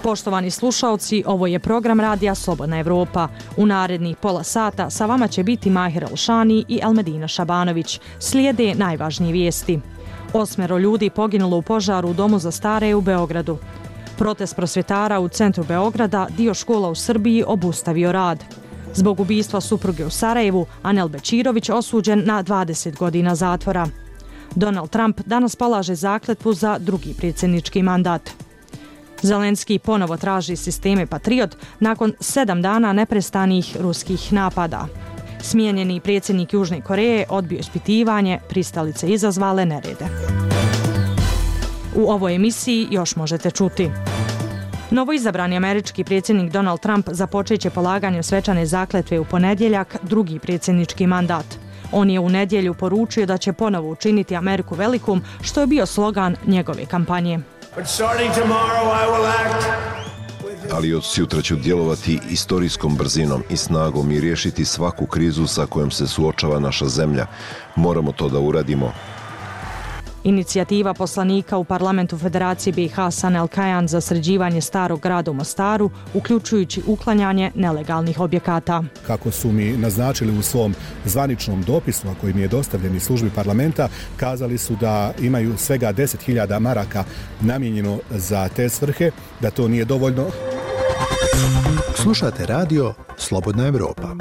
Poštovani slušaoci, ovo je program radija Slobodna Evropa. U narednih pola sata sa vama će biti Mahir Alšani i Elmedina Šabanović. Slijede najvažnije vijesti. 8 ljudi poginulo u požaru u domu za stare u Beogradu. Protest prosvjetara u centru Beograda, dio škola u Srbiji obustavio rad. Zbog ubistva supruge u Sarajevu, Anel Bećirović osuđen na 20 godina zatvora. Donald Trump danas polaže zakletvu za drugi predsjednički mandat. Zelenski ponovo traži sisteme Patriot nakon 7 dana neprestanih ruskih napada. Smijenjeni predsjednik Južne Koreje odbio ispitivanje, pristalice izazvale nerede. U ovoj emisiji još možete čuti. Novoizabrani američki predsjednik Donald Trump započet će polaganjem svečane zakletve u ponedjeljak, drugi predsjednički mandat. On je u nedjelju poručio da će ponovo učiniti Ameriku velikom, što je bio slogan njegove kampanje. Ali od sutra ću djelovati istorijskom brzinom i snagom i riješiti svaku krizu sa kojom se suočava naša zemlja. Moramo to da uradimo. Inicijativa poslanika u parlamentu Federacije BiH Sanel Kajan za sređivanje starog grada u Mostaru, uključujući uklanjanje nelegalnih objekata. Kako su mi naznačili u svom zvaničnom dopisu, a koji mi je dostavljen iz službi parlamenta, kazali su da imaju svega 10.000 maraka namijenjeno za te svrhe, da to nije dovoljno. Slušate radio Slobodna Evropa.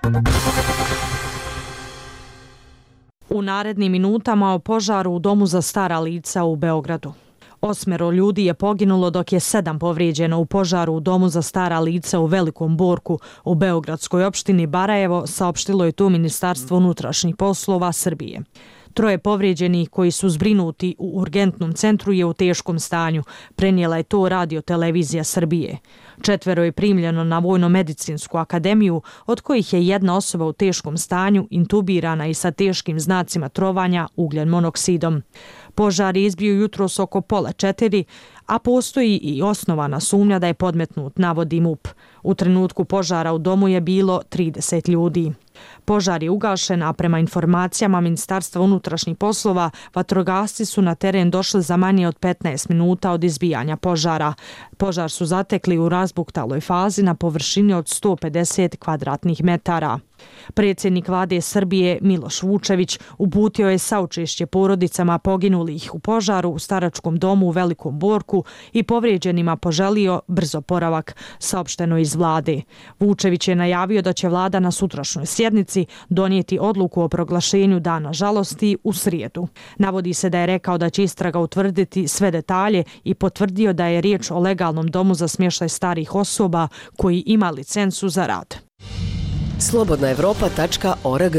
U narednim minutama o požaru u domu za stara lica u Beogradu. 8 ljudi je poginulo dok je 7 povrijeđeno u požaru u domu za stara lica u Velikom Borku u beogradskoj opštini Barajevo, saopštilo je tu Ministarstvo unutrašnjih poslova Srbije. 3 povrijeđenih koji su zbrinuti u urgentnom centru je u teškom stanju, prenijela je to Radio televizija Srbije. 4 je primljeno na Vojno-medicinsku akademiju, od kojih je 1 osoba u teškom stanju, intubirana i sa teškim znacima trovanja ugljen monoksidom. Požar je izbio jutros oko 3:30, a postoji i osnovana sumnja da je podmetnut, navodi MUP. U trenutku požara u domu je bilo 30 ljudi. Požar je ugašen, a prema informacijama Ministarstva unutrašnjih poslova, vatrogasci su na teren došli za manje od 15 minuta od izbijanja požara. Požar su zatekli u razbuktaloj fazi na površini od 150 kvadratnih metara. Predsjednik vlade Srbije Miloš Vučević uputio je saučešće porodicama poginulih u požaru u staračkom domu u Velikom Borku i povrijeđenima poželio brz oporavak, saopšteno iz vlade. Vučević je najavio da će vlada na sutrašnjoj sjednici donijeti odluku o proglašenju dana žalosti u srijedu. Navodi se da je rekao da će istraga utvrditi sve detalje i potvrdio da je riječ o legalnom domu za smještaj starih osoba koji ima licencu za rad. Slobodnaevropa.org.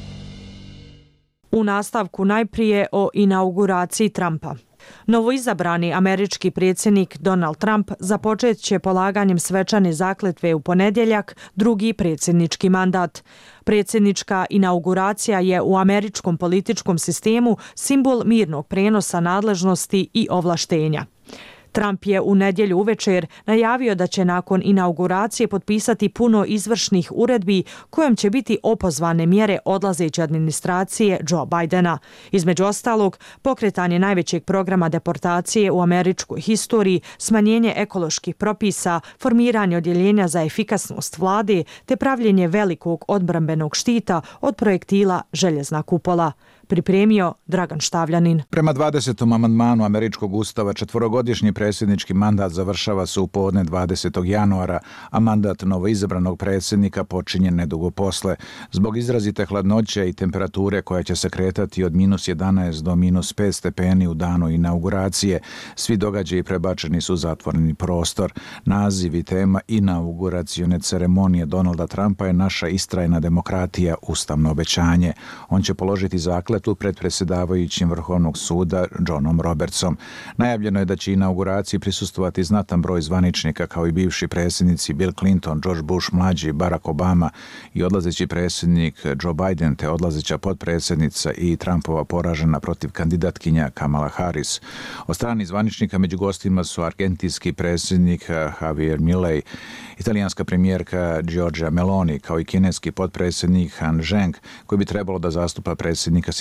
U nastavku najprije o inauguraciji Trumpa. Novoizabrani američki predsjednik Donald Trump započet će polaganjem svečane zakletve u ponedjeljak, drugi predsjednički mandat. Predsjednička inauguracija je u američkom političkom sistemu simbol mirnog prenosa nadležnosti i ovlaštenja. Trump je u nedjelju uvečer najavio da će nakon inauguracije potpisati puno izvršnih uredbi kojom će biti opozvane mjere odlazeće administracije Joe Bidena. Između ostalog, pokretanje najvećeg programa deportacije u američkoj historiji, smanjenje ekoloških propisa, formiranje odjeljenja za efikasnost vlade te pravljenje velikog odbrambenog štita od projektila Željezna kupola. Pripremio Dragan Štavljanin. Prema 20. amandmanu američkog ustava 4-godišnji predsjednički mandat završava se u podne 20. januara, a mandat novoizabranog predsjednika počinje nedugo posle. Zbog izrazite hladnoće i temperature koja će se kretati od -11 do -5 stepeni u danu inauguracije, svi događaji prebačeni su u zatvoreni prostor. Naziv i tema inauguracione ceremonije Donalda Trumpa je naša istrajna demokratija, ustavno obećanje. On će položiti zakletvu pred predsjedavajućim Vrhovnog suda Johnom Robertsom. Najavljeno je da će inauguraciji prisustvovati znatan broj zvaničnika kao i bivši predsjednici Bill Clinton, George Bush mlađi, Barack Obama i odlazeći predsjednik Joe Biden te odlazeća potpredsjednica i Trumpova poražena protiv kandidatkinja Kamala Harris. Od strani zvaničnika među gostima su argentinski predsjednik Javier Milei, italijanska premijerka Giorgia Meloni kao i kineski potpredsjednik Han Zheng koji bi trebalo da zastupa predsjednika Xi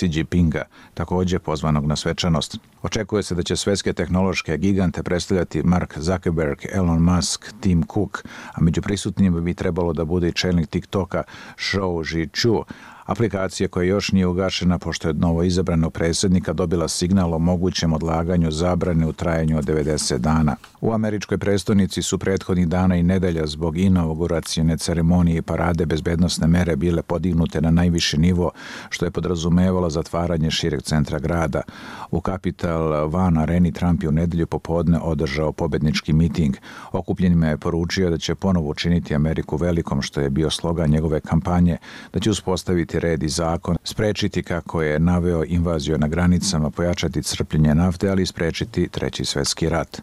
Xi Jinpinga, također pozvanog na svečanost. Očekuje se da će svetske tehnološke gigante predstavljati Mark Zuckerberg, Elon Musk, Tim Cook, a među prisutnjima bi trebalo da bude i čelnik TikToka Shou Zhiqiu, aplikacija koja još nije ugašena pošto je od novo izabranog predsjednika dobila signal o mogućem odlaganju zabrane u trajanju od 90 dana. U američkoj prestonici su prethodnih dana i nedelja zbog inauguracione ceremonije i parade bezbednosne mere bile podignute na najviši nivo, što je podrazumevalo zatvaranje šireg centra grada. U Capital One areni Trump je u nedelju popodne održao pobednički miting. Okupljenima je poručio da će ponovo učiniti Ameriku velikom, što je bio slogan njegove kampanje, da će uspostaviti red i zakon, sprečiti, kako je naveo, invaziju na granicama, pojačati crpljenje nafte, ali i sprečiti treći svjetski rat.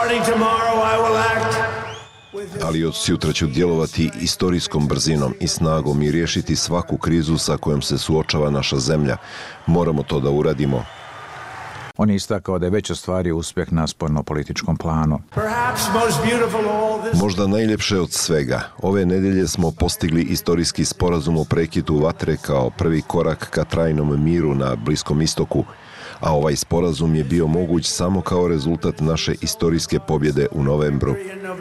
Ali od sutra ću djelovati istorijskom brzinom i snagom i riješiti svaku krizu sa kojom se suočava naša zemlja. Moramo to da uradimo. On je istakao da je već ostvario uspjeh na spoljnopolitičkom planu. Možda najljepše od svega. Ove nedelje smo postigli istorijski sporazum o prekidu vatre kao prvi korak ka trajnom miru na Bliskom istoku, a ovaj sporazum je bio moguć samo kao rezultat naše istorijske pobjede u novembru.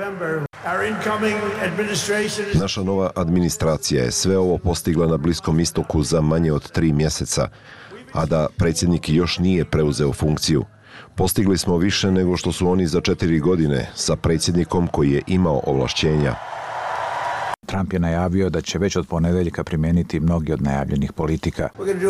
Naša nova administracija je sve ovo postigla na Bliskom istoku za manje od 3 mjeseca, a da predsjednik još nije preuzeo funkciju. Postigli smo više nego što su oni za 4 godine sa predsjednikom koji je imao ovlašćenja. Trump je najavio da će već od ponedeljka primijeniti mnogi od najavljenih politika.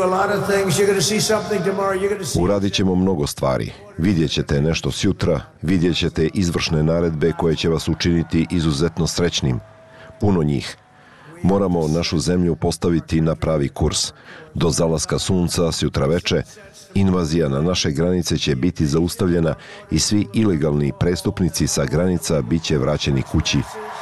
Uradit ćemo mnogo stvari. Vidjet ćete nešto sjutra, vidjet ćete izvršne naredbe koje će vas učiniti izuzetno srećnim. Puno njih. Moramo našu zemlju postaviti na pravi kurs. Do zalaska sunca, sjutra veče, invazija na naše granice će biti zaustavljena i svi ilegalni prestupnici sa granica bit će vraćeni kući.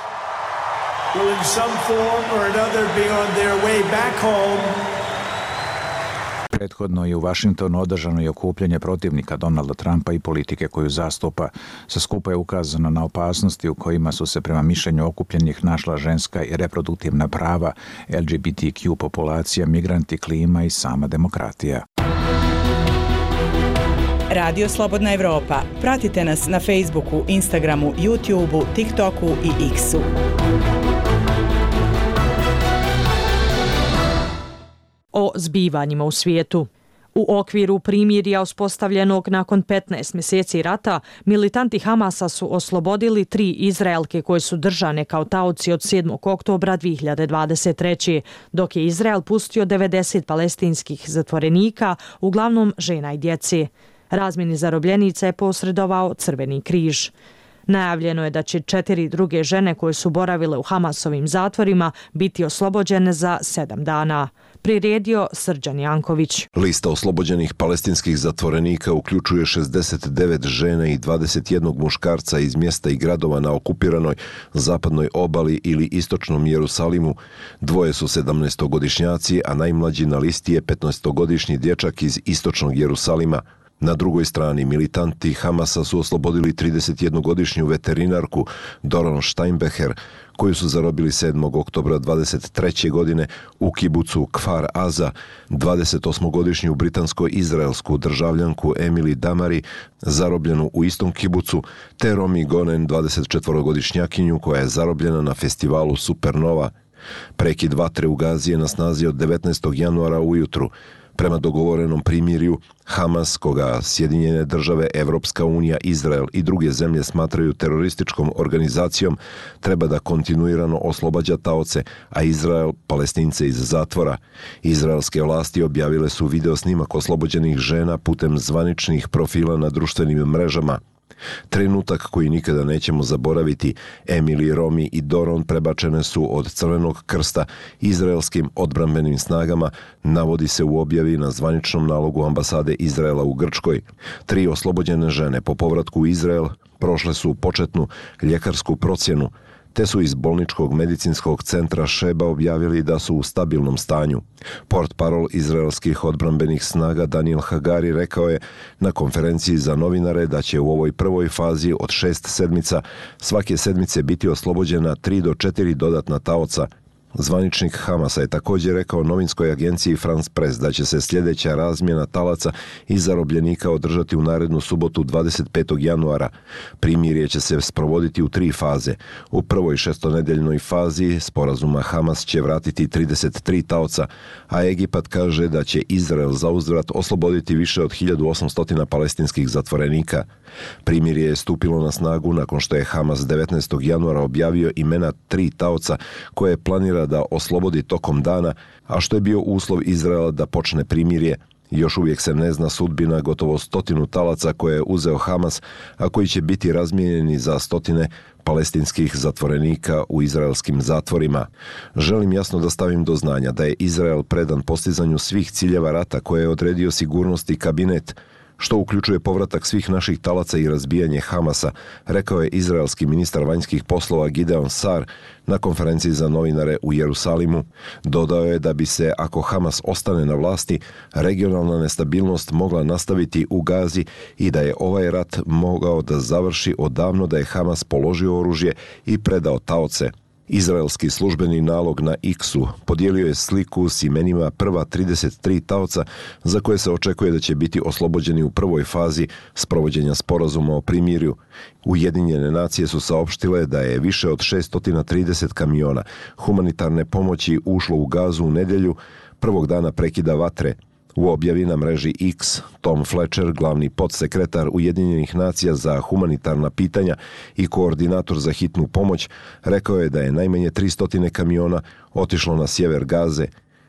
Prethodno je u Vašingtonu održano i okupljanje protivnika Donalda Trumpa i politike koju zastupa. Sa skupa je ukazano na opasnosti u kojima su se prema mišljenju okupljenih našla ženska i reproduktivna prava, LGBTQ populacija, migranti, klima i sama demokratija. Radio Slobodna Evropa. Pratite nas na Facebooku, Instagramu, YouTubeu, TikToku i X-u. O zbivanjima u svijetu. U okviru primirja uspostavljenog nakon 15 mjeseci rata, militanti Hamasa su oslobodili 3 Izraelke koje su držane kao taoci od 7. oktobra 2023. dok je Izrael pustio 90 palestinskih zatvorenika, uglavnom žena i djeci. Razmjeni zarobljenica je posredovao Crveni križ. Najavljeno je da će 4 druge žene koje su boravile u Hamasovim zatvorima biti oslobođene za 7 dana. Priredio Srđan Janković. Lista oslobođenih palestinskih zatvorenika uključuje 69 žena i 21 muškarca iz mjesta i gradova na okupiranoj zapadnoj obali ili istočnom Jerusalimu. 2 su 17-godišnjaci, a najmlađi na listi je 15-godišnji dječak iz istočnog Jerusalima. Na drugoj strani, militanti Hamasa su oslobodili 31-godišnju veterinarku Doron Steinbecher, koju su zarobili 7. oktobra 23. godine u kibucu Kfar Aza, 28-godišnju britansko-izraelsku državljanku Emily Damari, zarobljenu u istom kibucu, te Romi Gonen, 24-godišnjakinju koja je zarobljena na festivalu Supernova. Prekid vatre u Gazi je na snazi od 19. januara ujutru. Prema dogovorenom primirju, Hamas, koga Sjedinjene države, Evropska unija, Izrael i druge zemlje smatraju terorističkom organizacijom, treba da kontinuirano oslobađa taoce, a Izrael Palestince iz zatvora. Izraelske vlasti objavile su video snimak oslobođenih žena putem zvaničnih profila na društvenim mrežama. Trenutak koji nikada nećemo zaboraviti, Emily, Romi i Doron prebačene su od Crvenog krsta izraelskim odbrambenim snagama, navodi se u objavi na zvaničnom nalogu ambasade Izraela u Grčkoj. 3 oslobođene žene po povratku u Izrael prošle su početnu ljekarsku procjenu, te su iz bolničkog medicinskog centra Šeba objavili da su u stabilnom stanju. Portparol izraelskih odbrambenih snaga Daniel Hagari rekao je na konferenciji za novinare da će u ovoj prvoj fazi od 6 sedmica svake sedmice biti oslobođena 3 do 4 dodatna taoca. Zvaničnik Hamasa je također rekao novinskoj agenciji France Press da će se sljedeća razmjena talaca i zarobljenika održati u narednu subotu 25. januara. Primirje će se sprovoditi u 3 faze. U prvoj šestonedeljnoj fazi sporazuma Hamas će vratiti 33 taoca, a Egipat kaže da će Izrael zauzvrat osloboditi više od 1800 palestinskih zatvorenika. Primirje je stupilo na snagu nakon što je Hamas 19. januara objavio imena 3 taoca koje planira da oslobodi tokom dana, a što je bio uslov Izraela da počne primirje. Još uvijek se ne zna sudbina gotovo 100 talaca koje je uzeo Hamas, a koji će biti razmijenjeni za 100 palestinskih zatvorenika u izraelskim zatvorima. Želim jasno da stavim do znanja da je Izrael predan postizanju svih ciljeva rata koje je odredio sigurnosni kabinet, što uključuje povratak svih naših talaca i razbijanje Hamasa, rekao je izraelski ministar vanjskih poslova Gideon Sar na konferenciji za novinare u Jerusalimu. Dodao je da bi se, ako Hamas ostane na vlasti, regionalna nestabilnost mogla nastaviti u Gazi i da je ovaj rat mogao da završi odavno da je Hamas položio oružje i predao taoce. Izraelski službeni nalog na X-u podijelio je sliku s imenima prva 33 taoca za koje se očekuje da će biti oslobođeni u prvoj fazi sprovođenja sporazuma o primirju. Ujedinjene nacije su saopštile da je više od 630 kamiona humanitarne pomoći ušlo u Gazu u nedjelju, prvog dana prekida vatre. U objavi na mreži X, Tom Fletcher, glavni podsekretar Ujedinjenih nacija za humanitarna pitanja i koordinator za hitnu pomoć, rekao je da je najmanje 300 kamiona otišlo na sjever Gaze.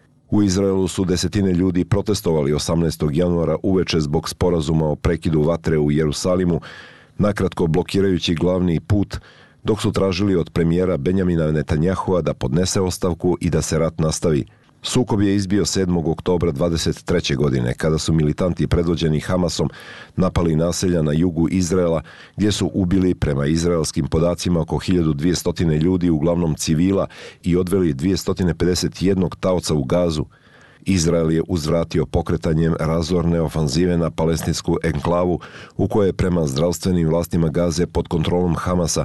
U Izraelu su desetine ljudi protestovali 18. januara uveče zbog sporazuma o prekidu vatre u Jerusalimu, nakratko blokirajući glavni put, dok su tražili od premijera Benjamina Netanyahua da podnese ostavku i da se rat nastavi. Sukob je izbio 7. oktobra 23. godine, kada su militanti predvođeni Hamasom napali naselja na jugu Izraela, gdje su ubili, prema izraelskim podacima, oko 1200 ljudi, uglavnom civila, i odveli 251 taoca u Gazu. Izrael je uzvratio pokretanjem razorne ofanzive na palestinsku enklavu, u kojoj je prema zdravstvenim vlastima Gaze pod kontrolom Hamasa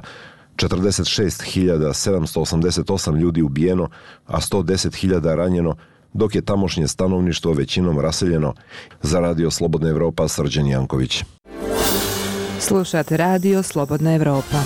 46.788 ljudi ubijeno, a 110.000 ranjeno, dok je tamošnje stanovništvo većinom raseljeno. Za Radio Slobodna Evropa, Srđan Janković. Slušate Radio Slobodna Evropa.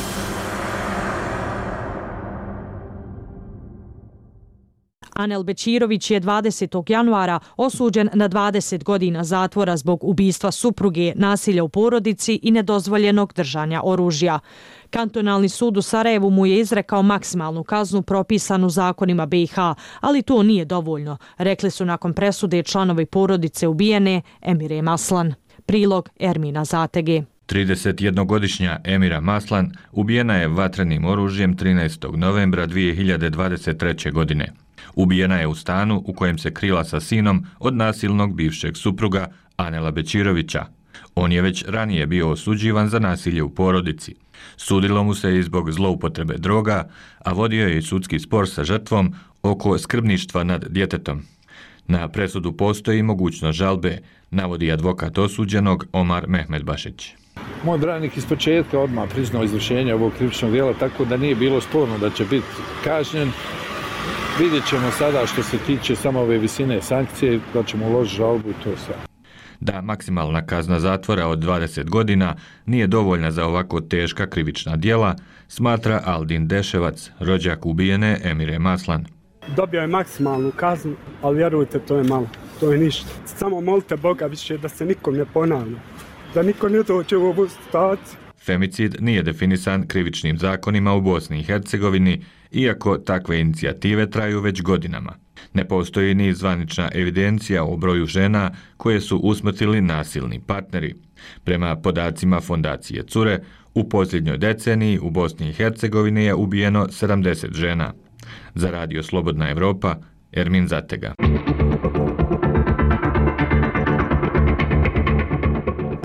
Anel Bećirović je 20. januara osuđen na 20 godina zatvora zbog ubistva supruge, nasilja u porodici i nedozvoljenog držanja oružja. Kantonalni sud u Sarajevu mu je izrekao maksimalnu kaznu propisanu zakonima BiH, ali to nije dovoljno, rekli su nakon presude članovi porodice ubijene Emire Maslan. Prilog Ermina Zatege. 31-godišnja Emira Maslan ubijena je vatrenim oružjem 13. novembra 2023. godine. Ubijena je u stanu u kojem se krila sa sinom od nasilnog bivšeg supruga Anela Bećirovića. On je već ranije bio osuđivan za nasilje u porodici. Sudilo mu se i zbog zloupotrebe droga, a vodio je i sudski spor sa žrtvom oko skrbništva nad djetetom. Na presudu postoji mogućnost žalbe, navodi advokat osuđenog Omar Mehmedbašić. Moj branik iz početka odmah priznao izvršenje ovog krivičnog djela, tako da nije bilo sporno da će biti kažnjen. Vidjet ćemo sada što se tiče samo ove visine sankcije, da ćemo uložiti žalbu i to je sve. Da maksimalna kazna zatvora od 20 godina nije dovoljna za ovako teška krivična djela, smatra Aldin Deševac, rođak ubijene Emire Maslan. Dobio je maksimalnu kaznu, ali vjerujte, to je malo, to je ništa. Samo molite Boga više da se nikom ne ponavlja, da niko ne dođe u ovu situaciju. Femicid nije definisan krivičnim zakonima u Bosni i Hercegovini, iako takve inicijative traju već godinama. Ne postoji ni zvanična evidencija o broju žena koje su usmrtili nasilni partneri. Prema podacima fondacije Cure, u posljednjoj deceniji u Bosni i Hercegovini je ubijeno 70 žena. Za Radio Slobodna Evropa, Ermin Zatega.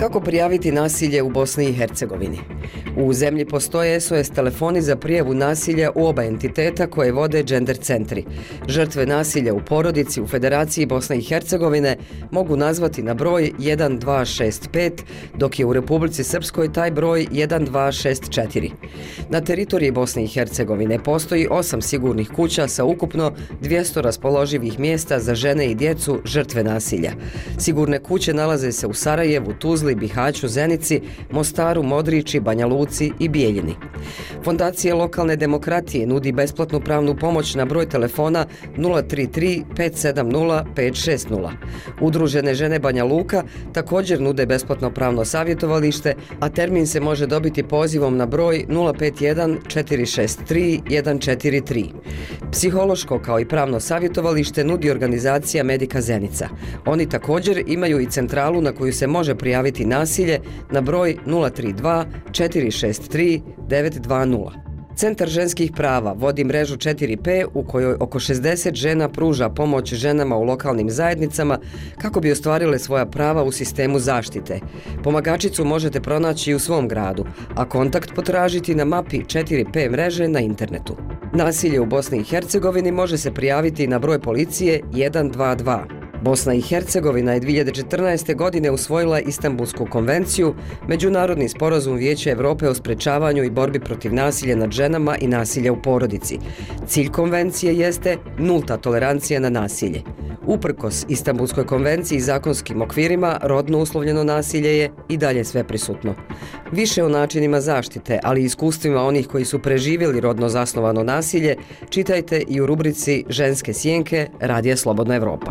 Kako prijaviti nasilje u Bosni i Hercegovini? U zemlji postoje SOS telefoni za prijavu nasilja u oba entiteta koje vode gender centri. Žrtve nasilja u porodici u Federaciji Bosne i Hercegovine mogu nazvati na broj 1265, dok je u Republici Srpskoj taj broj 1264. Na teritoriji Bosne i Hercegovine postoji 8 sigurnih kuća sa ukupno 200 raspoloživih mjesta za žene i djecu žrtve nasilja. Sigurne kuće nalaze se u Sarajevu, Tuzli, Bihaću, Zenici, Mostaru, Modriči, Banja Luci i Bijeljini. Fondacija lokalne demokratije nudi besplatnu pravnu pomoć na broj telefona 033 570 560. Udružene žene Banja Luka također nude besplatno pravno savjetovalište, a termin se može dobiti pozivom na broj 051 463 143. Psihološko kao i pravno savjetovalište nudi organizacija Medika Zenica. Oni također imaju i centralu na koju se može prijaviti nasilje na broj 032 463 920. Centar ženskih prava vodi mrežu 4P u kojoj oko 60 žena pruža pomoć ženama u lokalnim zajednicama kako bi ostvarile svoja prava u sistemu zaštite. Pomagačicu možete pronaći i u svom gradu, a kontakt potražiti na mapi 4P mreže na internetu. Nasilje u Bosni i Hercegovini može se prijaviti na broj policije 122. Bosna i Hercegovina je 2014. godine usvojila Istanbulsku konvenciju, međunarodni sporazum Vijeća Evrope o sprečavanju i borbi protiv nasilja nad ženama i nasilja u porodici. Cilj konvencije jeste nulta tolerancija na nasilje. Uprkos Istanbulskoj konvenciji i zakonskim okvirima, rodno uslovljeno nasilje je i dalje sveprisutno. Više o načinima zaštite, ali i iskustvima onih koji su preživjeli rodno zasnovano nasilje, čitajte i u rubrici Ženske sjenke Radija Slobodna Evropa.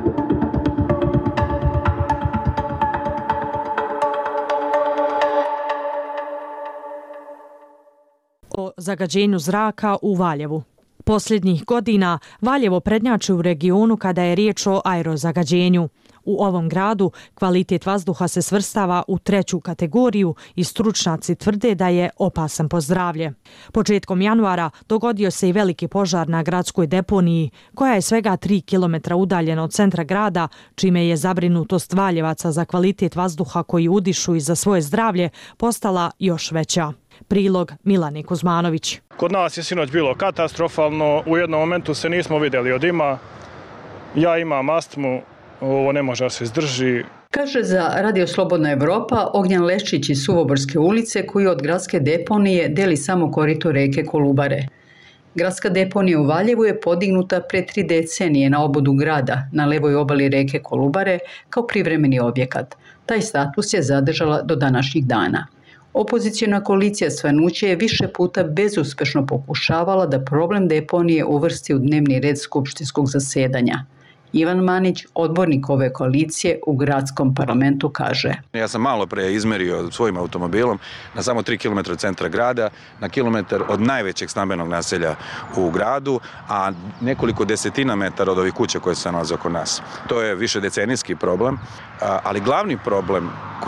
O zagađenju zraka u Valjevu. Posljednjih godina Valjevo prednjači u regionu kada je riječ o aerozagađenju. U ovom gradu kvalitet vazduha se svrstava u 3. kategoriju i stručnjaci tvrde da je opasan po zdravlje. Početkom januara dogodio se i veliki požar na gradskoj deponiji, koja je svega 3 km udaljena od centra grada, čime je zabrinutost Valjevaca za kvalitet vazduha koji udišu i za svoje zdravlje postala još veća. Prilog Milane Kuzmanović. Kod nas je sinoć bilo katastrofalno, u jednom momentu se nismo vidjeli od dima. Ja imam astmu, ovo ne može da se izdrži. Kaže za Radio Slobodna Evropa Ognjan Leščić iz Suvoborske ulice koji od gradske deponije deli samo korito reke Kolubare. Gradska deponija u Valjevu je podignuta pre 3 decenije na obodu grada, na levoj obali reke Kolubare, kao privremeni objekat. Taj status je zadržala do današnjih dana. Opozicijona koalicija Svanuće je više puta bezuspešno pokušavala da problem deponije uvrsti u dnevni red skupštinskog zasedanja. Ivan Manić, odbornik ove koalicije u gradskom parlamentu, kaže: Ja sam malo pre izmerio svojim automobilom na samo 3 km od centra grada, na kilometar od najvećeg stambenog naselja u gradu, a nekoliko desetina metara od ovih kuća koje se nalaze oko nas. To je višedecenijski problem, ali glavni problem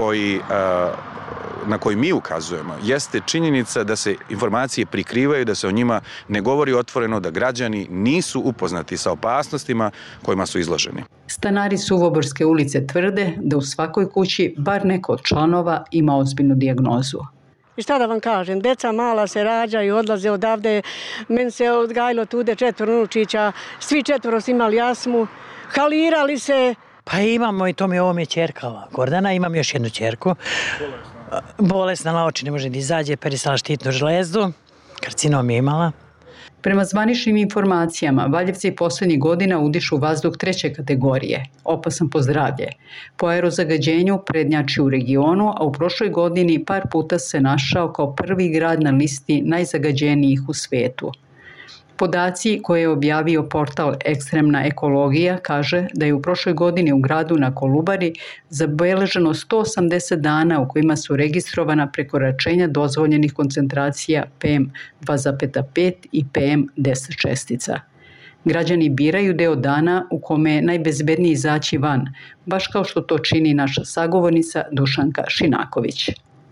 na koji mi ukazujemo jeste činjenica da se informacije prikrivaju, da se o njima ne govori otvoreno, da građani nisu upoznati sa opasnostima kojima su izloženi. Stanari Suvoborske ulice tvrde da u svakoj kući bar neko od članova ima ozbiljnu dijagnozu. I šta da vam kažem, deca mala se rađaju, odlaze odavde, meni se odgajilo tude 4 unučića, svi 4 su imali astmu, halirali se. Pa imamo i to ovo mi je ćerka Gordana, imam još jednu ćerku. Bolesna na oči, ne može da izađe, perisala štitnu žlezdu, karcinom je imala. Prema zvaničnim informacijama, Valjevci posljednjih godina udišu vazduh 3. kategorije, opasan po zdravlje. Po aerozagađenju prednjači u regionu, a u prošloj godini par puta se našao kao prvi grad na listi najzagađenijih u svetu. Podaci koje je objavio portal Ekstremna ekologija kaže da je u prošloj godini u gradu na Kolubari zabeleženo 180 dana u kojima su registrovana prekoračenja dozvoljenih koncentracija PM2,5 i PM10 čestica. Građani biraju deo dana u kome je najbezbednije izaći van, baš kao što to čini naša sagovornica Dušanka Šinaković.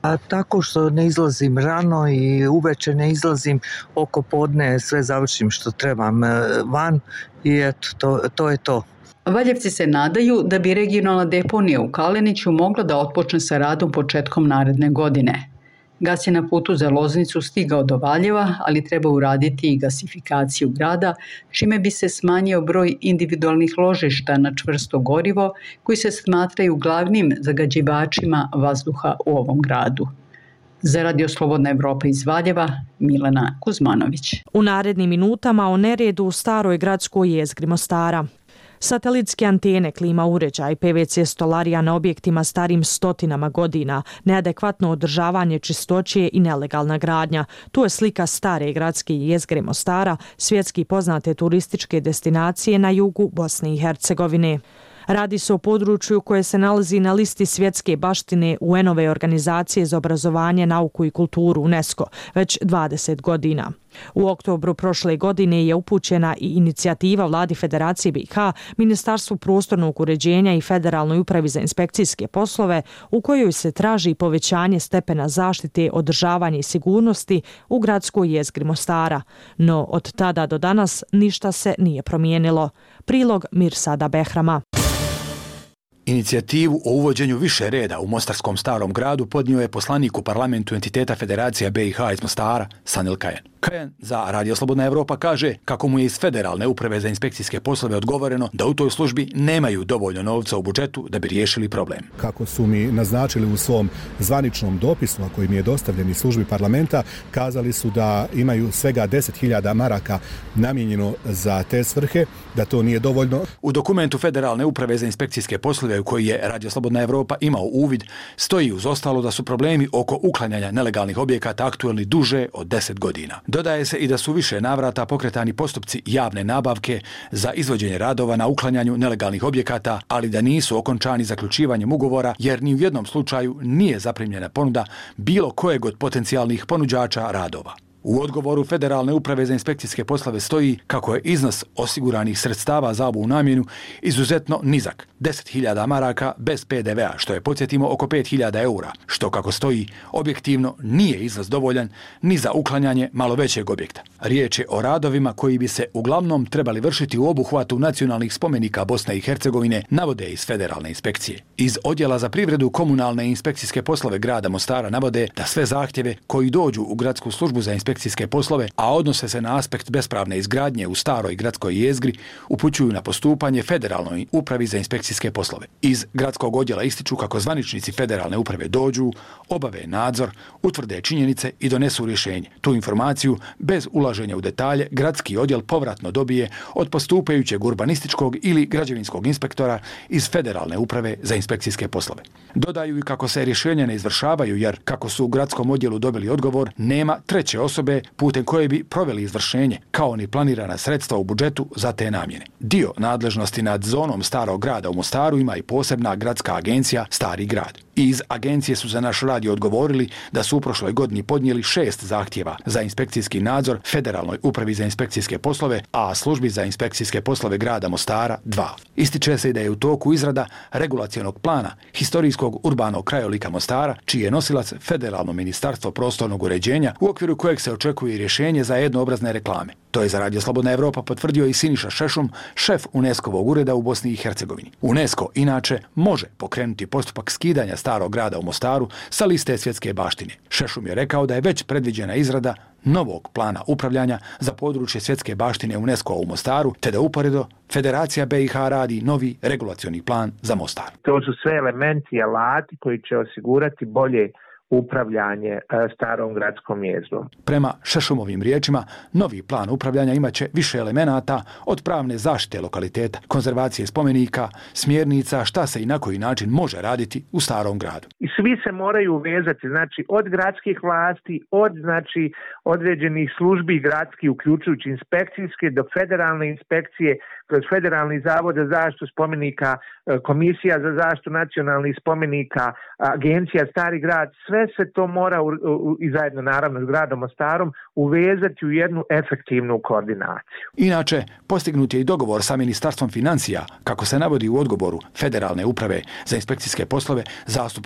A tako što ne izlazim rano i uveče ne izlazim, oko podne sve završim što trebam van i eto, to je to. Valjevci se nadaju da bi regionalna deponija u Kaleniću mogla da otpočne sa radom početkom naredne godine. Gas je na putu za Loznicu stigao do Valjeva, ali treba uraditi i gasifikaciju grada, čime bi se smanjio broj individualnih ložišta na čvrsto gorivo koji se smatraju glavnim zagađivačima vazduha u ovom gradu. Za Radio Slobodna Evropa iz Valjeva, Milena Kuzmanović. U narednim minutama o neredu u staroj gradskoj jezgri Mostara. Satelitske antene, klima uređaj, PVC stolarija na objektima starim stotinama godina, neadekvatno održavanje čistoće i nelegalna gradnja. Tu je slika stare gradske jezgre Mostara, svjetski poznate turističke destinacije na jugu Bosne i Hercegovine. Radi se o području koje se nalazi na listi svjetske baštine UN-ove organizacije za obrazovanje, nauku i kulturu UNESCO već 20 godina. U oktobru prošle godine je upućena i inicijativa Vladi Federacije BiH, Ministarstvu prostornog uređenja i Federalnoj upravi za inspekcijske poslove u kojoj se traži povećanje stepena zaštite, održavanja i sigurnosti u gradskoj jezgri Mostara. No od tada do danas ništa se nije promijenilo. Prilog Mirsada Behrama. Inicijativu o uvođenju više reda u Mostarskom starom gradu podnio je poslanik u parlamentu entiteta Federacija BiH iz Mostara, Sanil Kajen. Kajen za Radio Slobodna Evropa kaže kako mu je iz Federalne uprave za inspekcijske poslove odgovoreno da u toj službi nemaju dovoljno novca u budžetu da bi riješili problem. Kako su mi naznačili u svom zvaničnom dopisu, a koji mi je dostavljen iz službi parlamenta, kazali su da imaju svega 10.000 maraka namijenjeno za te svrhe, da to nije dovoljno. U dokumentu Federalne uprave za inspekcijske poslove u koji je Radio Slobodna Evropa imao uvid, stoji uz ostalo da su problemi oko uklanjanja nelegalnih objekata aktuelni duže od 10 godina. Dodaje se i da su više navrata pokretani postupci javne nabavke za izvođenje radova na uklanjanju nelegalnih objekata, ali da nisu okončani zaključivanjem ugovora jer ni u jednom slučaju nije zaprimljena ponuda bilo kojeg od potencijalnih ponuđača radova. U odgovoru Federalne uprave za inspekcijske poslove stoji kako je iznos osiguranih sredstava za ovu namjenu izuzetno nizak, 10.000 maraka bez PDV-a, što je, podsjetimo, oko 5.000 eura, što, kako stoji, objektivno nije iznos dovoljan ni za uklanjanje malo većeg objekta. Riječ je o radovima koji bi se uglavnom trebali vršiti u obuhvatu nacionalnih spomenika Bosne i Hercegovine, navode iz Federalne inspekcije. Iz Odjela za privredu, komunalne i inspekcijske poslove grada Mostara navode da sve zahtjeve koji dođu u gradsku službu za inspekcijske poslove, a odnose se na aspekt bespravne izgradnje u staroj gradskoj jezgri, upućuju na postupanje Federalnoj upravi za inspekcijske poslove. Iz gradskog odjela ističu kako zvaničnici Federalne uprave dođu, obave nadzor, utvrde činjenice i donesu rješenje. Tu informaciju, bez ulaženja u detalje, gradski odjel povratno dobije od postupajućeg urbanističkog ili građevinskog inspektora iz Federalne uprave za inspekcijske poslove. Dodaju i kako se rješenja ne izvršavaju jer, kako su u gradskom odjelu dobili odgovor, nema treće osobe putem koje bi proveli izvršenje, kao ni planirana sredstva u budžetu za te namjene. Dio nadležnosti nad zonom starog grada u Mostaru ima i posebna gradska agencija Stari grad. Iz agencije su za naš radio odgovorili da su u prošloj godini podnijeli 6 zahtjeva za inspekcijski nadzor Federalnoj upravi za inspekcijske poslove, a službi za inspekcijske poslove grada Mostara 2. Ističe se i da je u toku izrada regulacionog plana historijskog urbanog krajolika Mostara, čiji je nosilac Federalno ministarstvo prostornog uređenja, u okviru kojeg se očekuje rješenje za jednoobrazne reklame. To je za Radio Slobodna Evropa potvrdio i Siniša Šešum, šef UNESCO-vog ureda u Bosni i Hercegovini. UNESCO inače može pokrenuti postupak skidanja starog grada u Mostaru sa liste svjetske baštine. Šešum je rekao da je već predviđena izrada novog plana upravljanja za područje svjetske baštine UNESCO u Mostaru, te da uporedo Federacija BiH radi novi regulacioni plan za Mostar. To su sve elementi i alati koji će osigurati bolje upravljanje starom gradskom jezgrom. Prema Šešumovim riječima, novi plan upravljanja imaće više elemenata od pravne zaštite lokaliteta, konzervacije spomenika, smjernica, šta se i na koji način može raditi u starom gradu. I svi se moraju vezati, znači od gradskih vlasti, od određenih službi gradskih, uključujući inspekcijske, do federalne inspekcije, kroz Federalni zavod za zaštitu spomenika, Komisija za zaštitu nacionalnih spomenika, Agencija Stari grad, sve se to mora i zajedno naravno s gradom Mostarom uvezati u jednu efektivnu koordinaciju. Inače, postignut je i dogovor sa Ministarstvom financija, kako se navodi u odgovoru Federalne uprave za inspekcijske poslove zastupniku Sanelu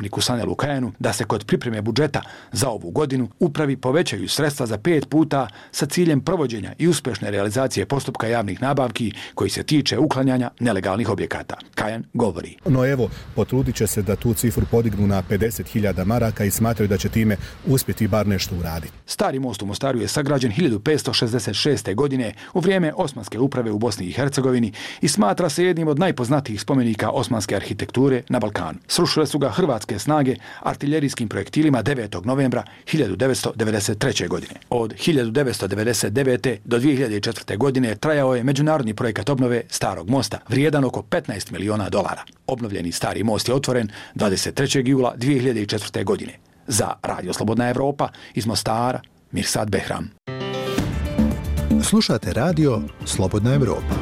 panelu KN-u da se kod pripreme budžeta za ovu godinu upravi povećaju sredstva za 5 puta sa ciljem provođenja i uspešne realizacije postupka javnih nabavki koji se tiče uklanjanja nelegalnih objekata. KN govori. No evo, potrudit će se da tu cifru podignu na 50.000 maraka i smatraju da će time uspjeti bar nešto uraditi. Stari most u Mostaru je sagrađen 1566. godine u vrijeme Osmanske uprave u Bosni i Hercegovini i smatra se jednim od najpoznatijih spomenika osmanske arhitekture na Balkanu. Srušile su ga hrvatske snage artiljerijskim projektilima 9. novembra 1993. godine. Od 1999. do 2004. godine trajao je međunarodni projekat obnove Starog mosta, vrijedan oko $15 miliona. Obnovljeni Stari most je otvoren 23. jula 2004. godine. Za Radio Slobodna Evropa iz Mostara, Mirsad Behram. Slušate Radio Slobodna Evropa.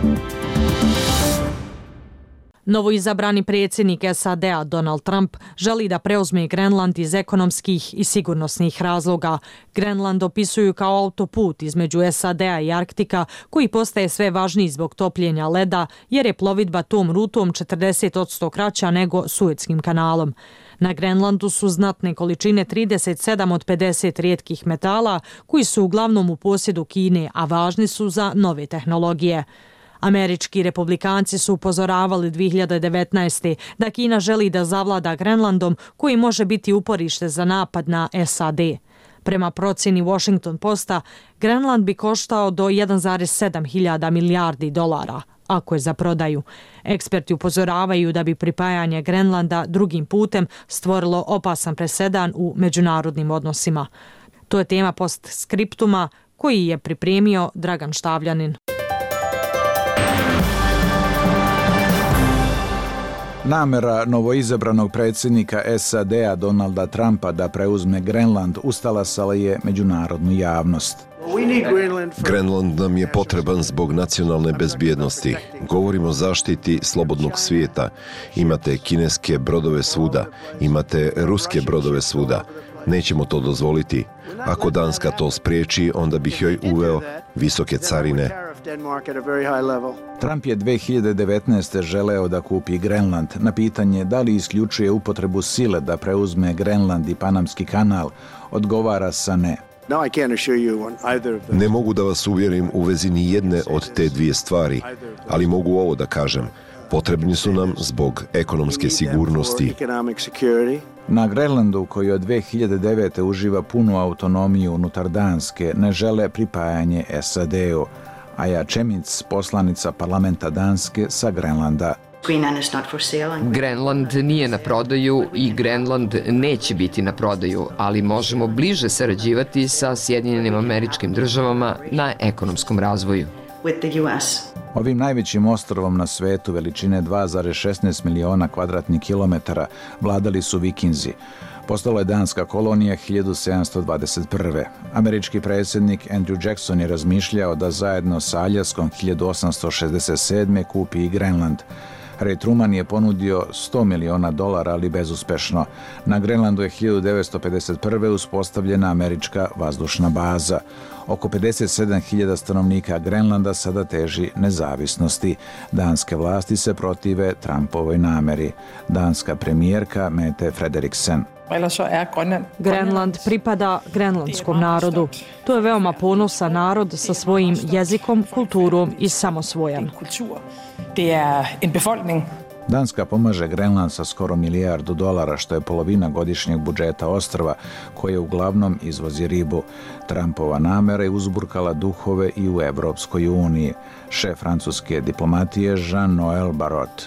Novoizabrani predsjednik SAD-a Donald Trump želi da preuzme Grenland iz ekonomskih i sigurnosnih razloga. Grenland opisuju kao autoput između SAD-a i Arktika koji postaje sve važniji zbog topljenja leda jer je plovidba tom rutom 40% kraća nego Suetskim kanalom. Na Grenlandu su znatne količine 37 od 50 rijetkih metala koji su uglavnom u posjedu Kine, a važni su za nove tehnologije. Američki republikanci su upozoravali 2019. da Kina želi da zavlada Grenlandom koji može biti uporište za napad na SAD. Prema procjeni Washington Posta, Grenland bi koštao do 1,7 hiljada milijardi dolara, ako je za prodaju. Eksperti upozoravaju da bi pripajanje Grenlanda drugim putem stvorilo opasan presedan u međunarodnim odnosima. To je tema postskriptuma koji je pripremio Dragan Štavljanin. Namera novoizabranog predsjednika SAD-a Donalda Trumpa da preuzme Grenland ustalasa je međunarodnu javnost. Grenland nam je potreban zbog nacionalne bezbjednosti. Govorimo o zaštiti slobodnog svijeta. Imate kineske brodove svuda, imate ruske brodove svuda. Nećemo to dozvoliti. Ako Danska to spriječi, onda bih joj uveo visoke carine. Trump je 2019. želeo da kupi Grenland. Na pitanje da li isključuje upotrebu sile da preuzme Grenland i Panamski kanal, odgovara sa ne. Ne mogu da vas uvjerim u vezi ni jedne od te dvije stvari, ali mogu ovo da kažem. Potrebni su nam zbog ekonomske sigurnosti. Na Grenlandu, koji od 2009. uživa punu autonomiju unutar Danske, ne žele pripajanje SAD-u. Aja Čemic, poslanica parlamenta Danske sa Grenlanda. Grenland nije na prodaju i Grenland neće biti na prodaju, ali možemo bliže sarađivati sa Sjedinjenim Američkim Državama na ekonomskom razvoju. Ovim najvećim ostrvom na svetu veličine 2,16 miliona kvadratnih kilometara vladali su Vikinzi. Postala je danska kolonija 1721. Američki predsjednik Andrew Jackson je razmišljao da zajedno sa Aljaskom 1867. kupi i Grenland. Harry Truman je ponudio $100 miliona, ali bezuspešno. Na Grenlandu je 1951. uspostavljena američka vazdušna baza. Oko 57.000 stanovnika Grenlanda sada teži nezavisnosti. Danske vlasti se protive Trumpovoj nameri. Danska premijerka Mette Frederiksen. Grenland pripada grenlandskom narodu. To je veoma ponosan narod sa svojim jezikom, kulturom i samosvojan. Danska pomaže Grenland sa skoro $1 milijardu, što je polovina godišnjeg budžeta ostrva, koje uglavnom izvozi ribu. Trumpova namera je uzburkala duhove i u Evropskoj uniji. Šef francuske diplomatije Jean-Noël Barrot.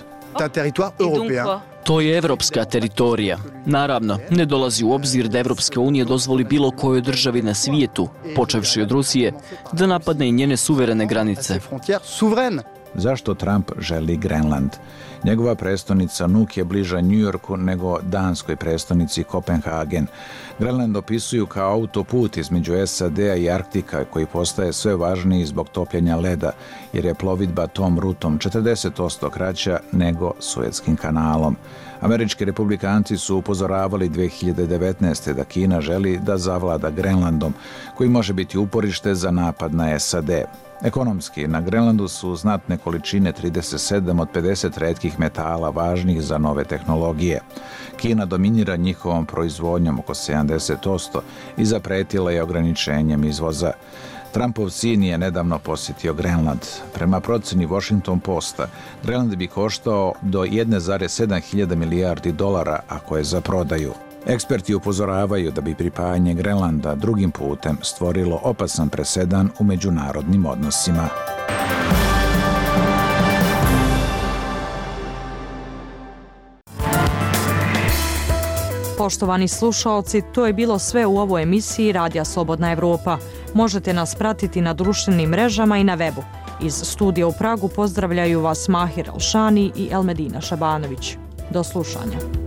To je evropska teritorija. Naravno, ne dolazi u obzir da Evropska unija dozvoli bilo kojoj državi na svijetu, počevši od Rusije, da napadne i njene suverene granice. Zašto Trump želi Grenland? Njegova prestonica Nuuk je bliža New Yorku nego danskoj prestonici Kopenhagen. Grenland opisuju kao autoput između SAD-a i Arktika koji postaje sve važniji zbog topljenja leda, jer je plovidba tom rutom 40% kraća nego Suetskim kanalom. Američki republikanci su upozoravali 2019. da Kina želi da zavlada Grenlandom, koji može biti uporište za napad na SAD. Ekonomski, na Grenlandu su znatne količine 37 od 50 retkih metala važnih za nove tehnologije. Kina dominira njihovom proizvodnjom oko 70% i zapretila je ograničenjem izvoza. Trumpov sin je nedavno posjetio Grenland. Prema proceni Washington Posta, Grenland bi koštao do 1,7 hiljada milijardi dolara ako je za prodaju. Eksperti upozoravaju da bi pripajanje Grenlanda drugim putem stvorilo opasan presedan u međunarodnim odnosima. Poštovani slušaoci, to je bilo sve u ovoj emisiji Radija Slobodna Evropa. Možete nas pratiti na društvenim mrežama i na webu. Iz studija u Pragu pozdravljaju vas Mahir Alšani i Elmedina Šabanović. Do slušanja.